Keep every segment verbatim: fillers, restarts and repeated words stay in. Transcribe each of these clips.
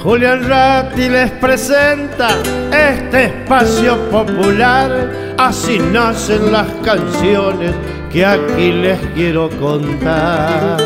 Julián Ratti les presenta este espacio popular. Así nacen las canciones que aquí les quiero contar.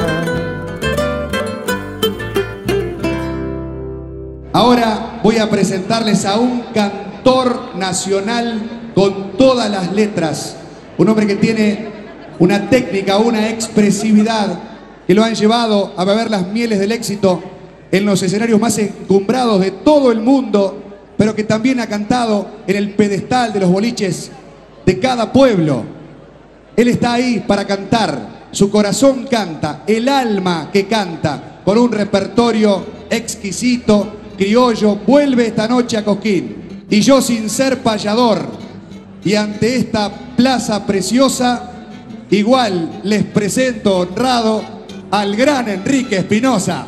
Ahora voy a presentarles a un cantor nacional con todas las letras. Un hombre que tiene una técnica, una expresividad que lo han llevado a beber las mieles del éxito en los escenarios más encumbrados de todo el mundo, pero que también ha cantado en el pedestal de los boliches de cada pueblo. Él está ahí para cantar, su corazón canta, el alma que canta, con un repertorio exquisito, criollo, vuelve esta noche a Cosquín. Y yo, sin ser payador, y ante esta plaza preciosa, igual les presento honrado al gran Enrique Espinosa.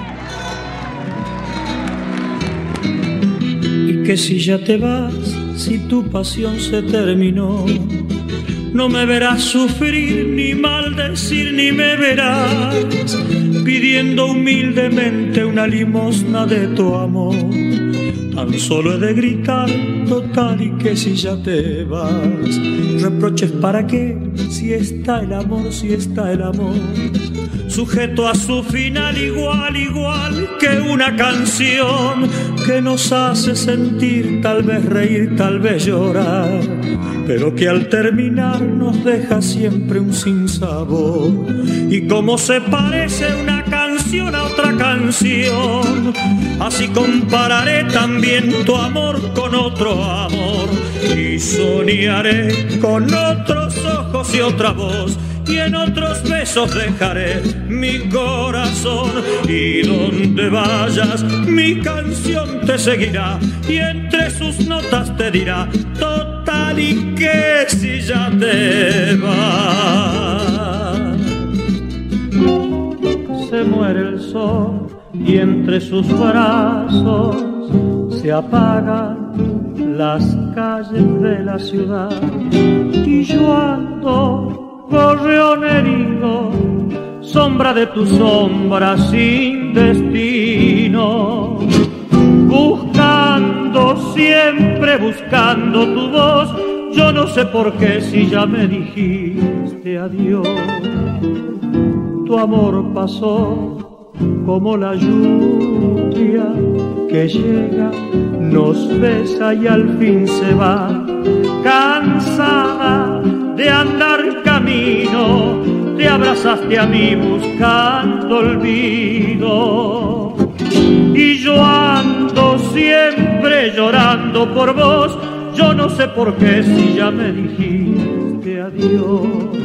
Y que si ya te vas, si tu pasión se terminó, no me verás sufrir, ni maldecir, ni me verás pidiendo humildemente una limosna de tu amor. Tan solo he de gritar, total, y que si ya te vas, reproches para qué, si está el amor, si está el amor, sujeto a su final, igual, igual que una canción que nos hace sentir, tal vez reír, tal vez llorar, pero que al terminar nos deja siempre un sinsabor. Y como se parece una canción a otra canción, así compararé también tu amor con otro amor, y soñaré con otros ojos y otra voz, y en otros besos dejaré mi corazón. Y donde vayas mi canción te seguirá, y entre sus notas te dirá, total, y que si ya te vas. Se muere el sol y entre sus brazos se apagan las calles de la ciudad, y yo ando gorrión herido, sombra de tu sombra sin destino, buscando, siempre buscando tu voz. Yo no sé por qué, si ya me dijiste adiós. Tu amor pasó como la lluvia que llega, nos besa y al fin se va. Cansada de andar camino, te abrazaste a mí buscando olvido. Y yo ando siempre llorando por vos. Yo no sé por qué, si ya me dijiste adiós.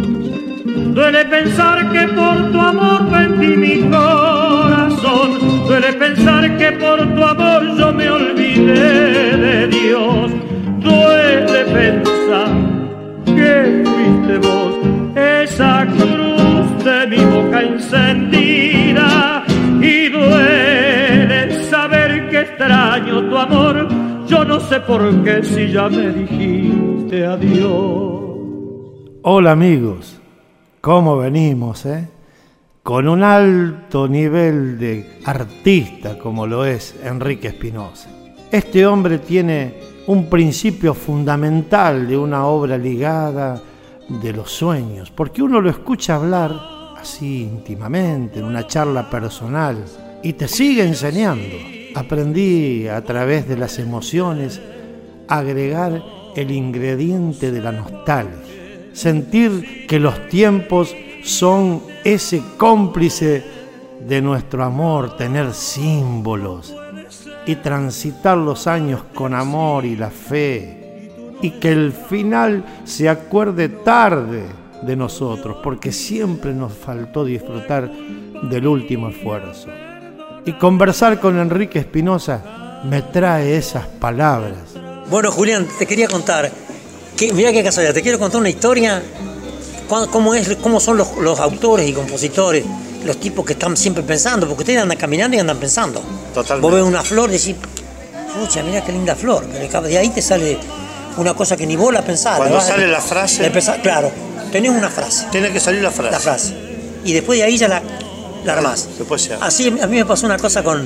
Duele pensar que por tu amor vendí mi corazón, duele pensar que por tu amor yo me olvidé de Dios. Duele pensar que fuiste vos esa cruz de mi boca encendida, y duele saber que extraño tu amor. Yo no sé por qué, si ya me dijiste adiós. Hola amigos, ¿cómo venimos, eh? Con un alto nivel de artista como lo es Enrique Espinosa. Este hombre tiene un principio fundamental de una obra ligada de los sueños, porque uno lo escucha hablar así íntimamente, en una charla personal, y te sigue enseñando. Aprendí a través de las emociones a agregar el ingrediente de la nostalgia, sentir que los tiempos son ese cómplice de nuestro amor, tener símbolos y transitar los años con amor y la fe, y que el final se acuerde tarde de nosotros, porque siempre nos faltó disfrutar del último esfuerzo. Y conversar con Enrique Espinosa me trae esas palabras. Bueno, Julián, te quería contar, que, mirá qué casualidad, te quiero contar una historia, cómo, es, cómo son los, los autores y compositores, los tipos que están siempre pensando, porque ustedes andan caminando y andan pensando. Totalmente. Vos ves una flor y decís, pucha, mirá qué linda flor, pero de ahí te sale una cosa que ni vos la pensás. Cuando la sale a, la frase... Pensás, claro, tenés una frase. Tiene que salir la frase. La frase. Y después de ahí ya la, la armás. Después ya. Así a mí me pasó una cosa con,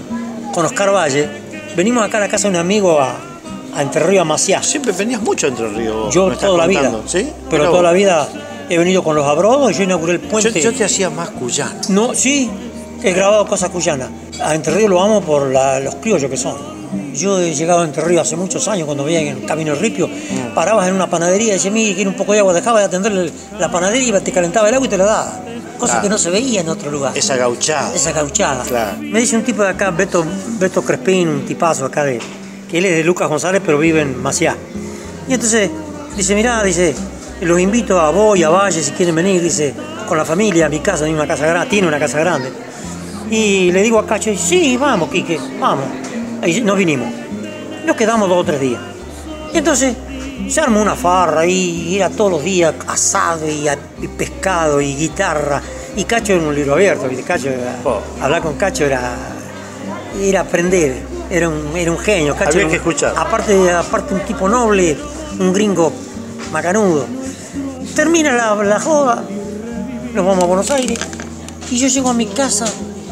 con Oscar Valle, venimos acá a la casa de un amigo a, a Entre Ríos, a Maciá. Siempre venías mucho a Entre Ríos. Yo toda la vida, ¿sí? pero toda la vida he venido con los Abrodos, yo inauguré el puente. Yo, yo te hacía más cuyano. No, sí, he grabado cosas cuyanas. A Entre Ríos lo amo por la, los criollos que son. Yo he llegado a Entre Ríos hace muchos años, cuando veía en el Camino del Ripio, mm. parabas en una panadería y decías, mire, quiero un poco de agua, dejaba de atender la panadería, te calentaba el agua y te la daba. Cosa claro. que no se veía en otro lugar. Esa gauchada. Esa gauchada. Claro. Me dice un tipo de acá, Beto, Beto Crespín, un tipazo acá, de, que él es de Lucas González, pero vive en Maciá. Y entonces, dice, mirá, dice, los invito a vos y a Valle si quieren venir, dice, con la familia a mi casa, a una casa grande, tiene una casa grande. Y le digo a Cacho, sí, vamos, Quique, vamos. Ahí nos vinimos. Nos quedamos dos o tres días. Y entonces se armó una farra y era todos los días asado y, a, y pescado y guitarra. Y Cacho era un libro abierto, ¿viste? Cacho era, oh. Hablar con Cacho era, era aprender, era un, era un genio. Cacho había era, que escuchar. Aparte, aparte un tipo noble, un gringo macanudo. Termina la, la joda, nos vamos a Buenos Aires y yo llego a mi casa.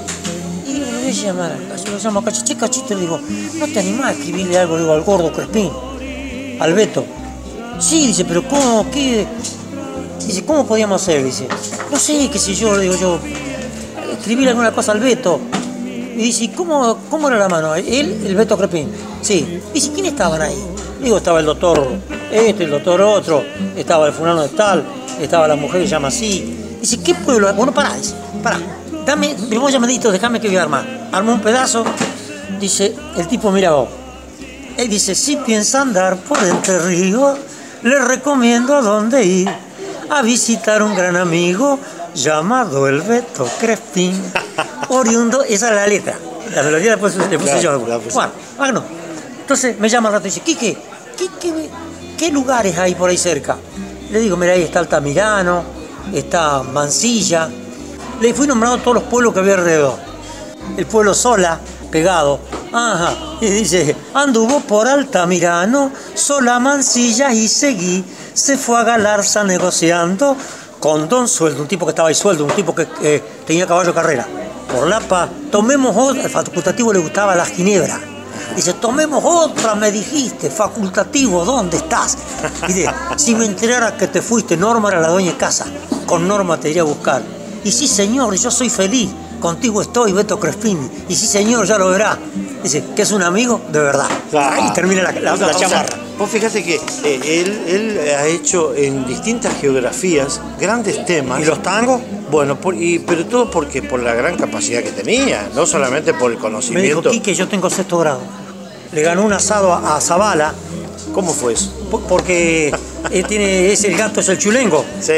Y lo voy a llamar a Cacho, lo llamo a Cacho, che, Cachito, le digo, ¿no te animás a escribirle algo, le digo, al gordo Crespín, al Beto? Sí, dice, pero ¿cómo? ¿Qué? Dice, ¿cómo podíamos hacer? Dice, no sé, qué sé yo, le digo yo, escribirle alguna cosa al Beto. Y dice, ¿cómo, cómo era la mano? Él, el Beto Crespín. Sí. Dice, ¿quién estaban ahí? Digo, estaba el doctor este, el doctor otro, estaba el fulano de tal, estaba la mujer que se llama así. Dice, ¿qué pueblo? Bueno, pará, dice, pará. Dame, me voy a llamar, déjame que voy a armar. Armó un pedazo, dice, el tipo, mira vos. Él dice, si piensa andar por Entre Ríos, le recomiendo a dónde ir. A visitar un gran amigo llamado el Beto Crespín. Oriundo, esa es la letra. La melodía después le puse claro, yo. Bueno, bueno, entonces me llama al rato y dice, Quique, ¿qué, qué, ¿qué lugares hay por ahí cerca? Le digo, mira, ahí está Altamirano, está Mansilla. Le fui nombrando todos los pueblos que había alrededor. El pueblo Sola, pegado. Ajá. Y dice, anduvo por Altamirano, Sola, Mansilla y seguí. Se fue a Galarza negociando con Don Sueldo, un tipo que estaba ahí sueldo, un tipo que eh, tenía caballo de carrera. Por la paz, tomemos otra, al facultativo le gustaba la ginebra. Dice, tomemos otra, me dijiste, facultativo, ¿dónde estás? Dice, si me enterara que te fuiste, Norma era la dueña de casa, con Norma te iría a buscar. Y sí, señor, yo soy feliz, contigo estoy, Beto Crespín. Y sí, señor, ya lo verá. Dice, que es un amigo de verdad. Claro. Y termina la, la, la chamarra. Vos fíjate que eh, él, él ha hecho en distintas geografías grandes temas. ¿Y los tangos? Bueno, por, y, pero todo porque por la gran capacidad que tenía, no solamente por el conocimiento. Me dijo, Quique, yo tengo sexto grado. Le ganó un asado a, a Zavala. ¿Cómo fue eso? Por, porque él tiene, es el gato, es el chulengo. Sí.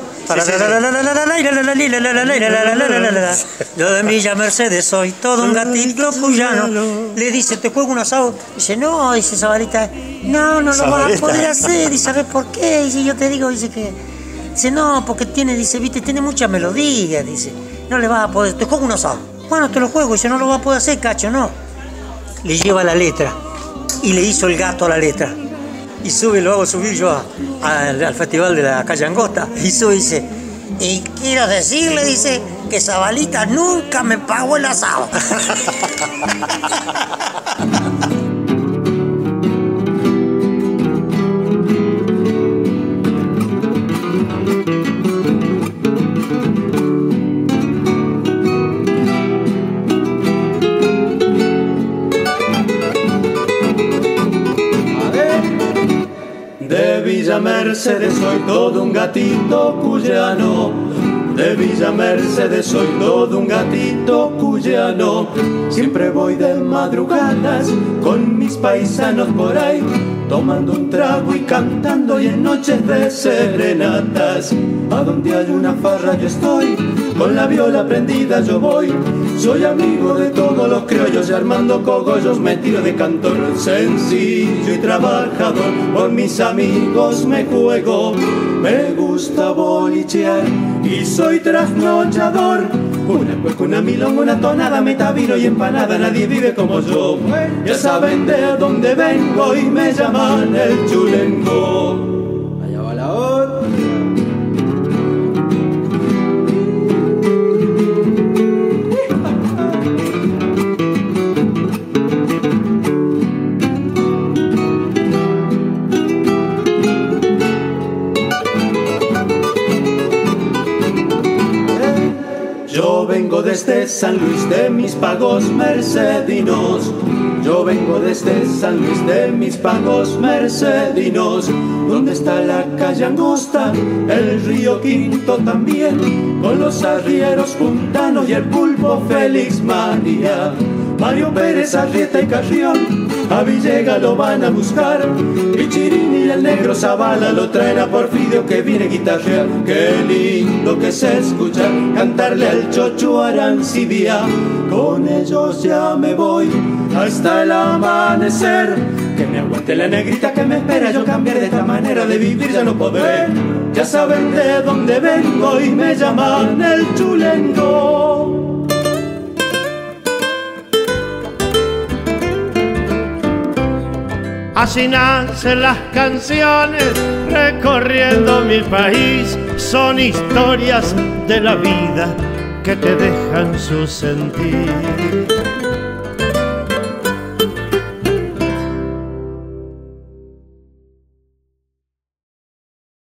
Yo de Villa Mercedes soy todo un gatito cuyano. Le dice, ¿te juego un asado? Dice, no, dice Zabalita, no, no lo vas a poder hacer. Dice, ¿sabes por qué? Dice, yo te digo, dice que. Dice, no, porque tiene, dice, viste, tiene mucha melodía, dice. No le vas a poder, te juego un asado. Bueno, te lo juego, dice, no lo vas a poder hacer, Cacho, no. Le lleva la letra y le hizo el gato a la letra. Y sube, lo hago subir yo a, a, al festival de la calle Angosta. Y sube y dice, y quiero decirle, dice, que Zabalita nunca me pagó el asado. De Villa Mercedes soy todo un gatito cuyano. De Villa Mercedes soy todo un gatito cuyano. Siempre voy de madrugadas con mis paisanos por ahí, tomando un trago y cantando, y en noches de serenatas. A donde hay una farra yo estoy, con la viola prendida yo voy. Soy amigo de todos los criollos y armando cogollos me tiro de cantor. Sencillo y trabajador, por mis amigos me juego. Me gusta bolichear y soy trasnochador. Una cueca, una milonga, una tonada, metavino y empanada, nadie vive como yo. Ya saben de dónde vengo y me llaman el chulengo. Allá va la otra. vengo desde San Luis de mis pagos mercedinos. Yo vengo desde San Luis de mis pagos mercedinos. Donde está la calle angosta, el río Quinto también, con los arrieros puntanos y el pulpo Félix María. Mario Pérez, Arrieta y Carrión, a Villega lo van a buscar. Pichirini y el negro Zavala lo traen a Porfirio que viene a guitarrear. Qué lindo que se escucha cantarle al Chocho Arancibia. Con ellos ya me voy hasta el amanecer. Que me aguante la negrita que me espera, yo cambiar de esta manera de vivir ya no podré. Ya saben de dónde vengo y me llaman el chulengo. Así nacen las canciones recorriendo mi país. Son historias de la vida que te dejan su sentir.